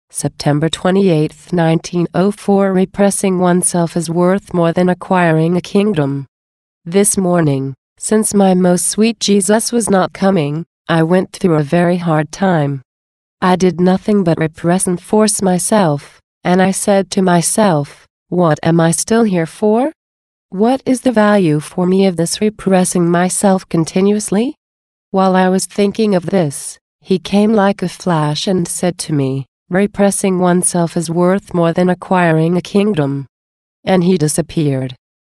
September 28, 1904. Repressing oneself is worth more than acquiring a kingdom. This morning, since my most sweet Jesus was not coming, I went through a very hard time. I did nothing but repress and force myself, and I said to myself, what am I still here for? What is the value for me of this repressing myself continuously? While I was thinking of this, he came like a flash and said to me, repressing oneself is worth more than acquiring a kingdom. And he disappeared.